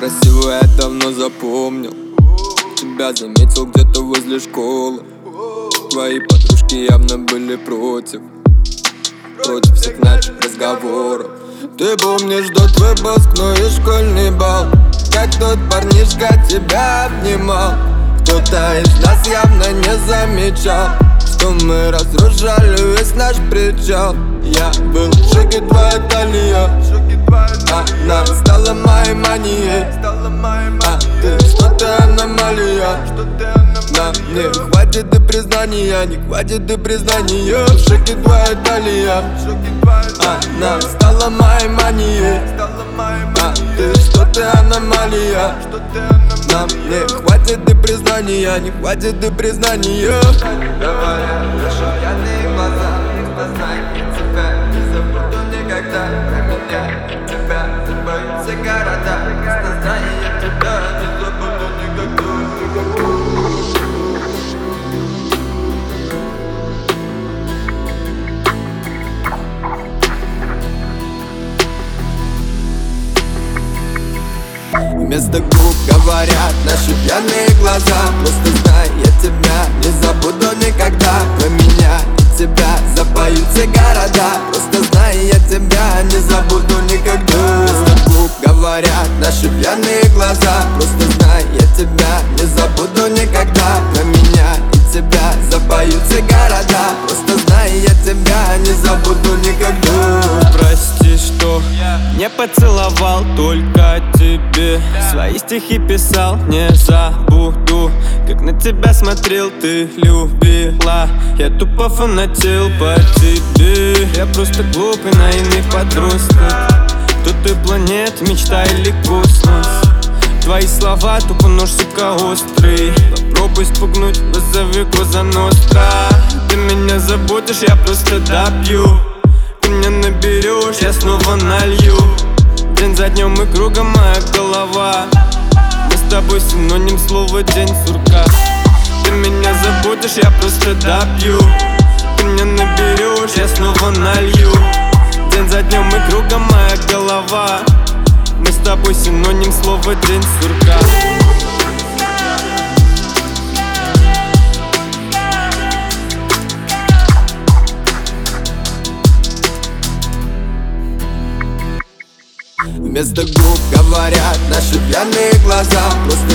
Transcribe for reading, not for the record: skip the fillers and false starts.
красивая, я давно запомнил. Тебя заметил где-то возле школы. Твои подружки явно были против всех наших разговоров. Ты помнишь тот выпускной и школьный бал, как тот парнишка тебя обнимал? Кто-то из нас явно не замечал, что мы разрушали весь наш причал. Я был в шоке, твоя талия, она стала моей манией. А ты что-то аномалия. Нам не хватит и признания, не хватит и признания. В шоке твоя талия, она стала моей манией. А ты что-то аномалия. Нам не хватит и признания, не хватит и признания. Говорят, наши пьяные глаза, познание тебя не забуду никогда. Про меня и тебя забоют все города. Сознание тебя не забуду никогда. Вместо губ говорят наши пьяные глаза. Просто знай, я тебя не забуду никогда. Про меня и тебя запоют все города. Просто знай, я тебя не забуду никогда. Вместо губ говорят наши пьяные глаза. Просто знай, я тебя не забуду никогда. Про меня и тебя запоют все города. Просто знай, я тебя не забуду никогда. Прости, что не поцеловал только тебе. Свои стихи писал, не забуду. Как на тебя смотрел, ты любила. Я тупо фанател по тебе. Я просто глупый, наивный подросток. Кто ты, планет, мечта или космос? Твои слова тупо нож, сука, острый. Попробуй спугнуть, вызови Коза Ностра. Ты меня забудешь, я просто добью. Ты меня наберешь, я снова налью. День за днем и кругом моя голова. Мы с тобой синоним слова день сурка. Ты меня забудешь, я просто добью. Ты меня наберешь, я снова налью. День за днем и кругом моя голова. Мы с тобой синоним слова день сурка. Вместо губ говорят наши пьяные глаза. Просто